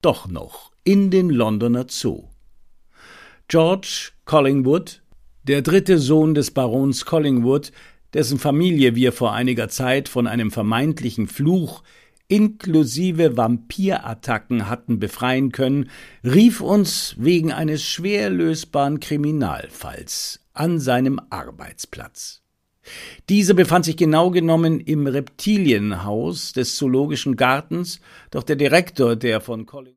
doch noch in den Londoner Zoo. George Collingwood, der dritte Sohn des Barons Collingwood, dessen Familie wir vor einiger Zeit von einem vermeintlichen Fluch inklusive Vampirattacken hatten befreien können, rief uns wegen eines schwer lösbaren Kriminalfalls an seinem Arbeitsplatz. Dieser befand sich genau genommen im Reptilienhaus des Zoologischen Gartens, doch der Direktor, der von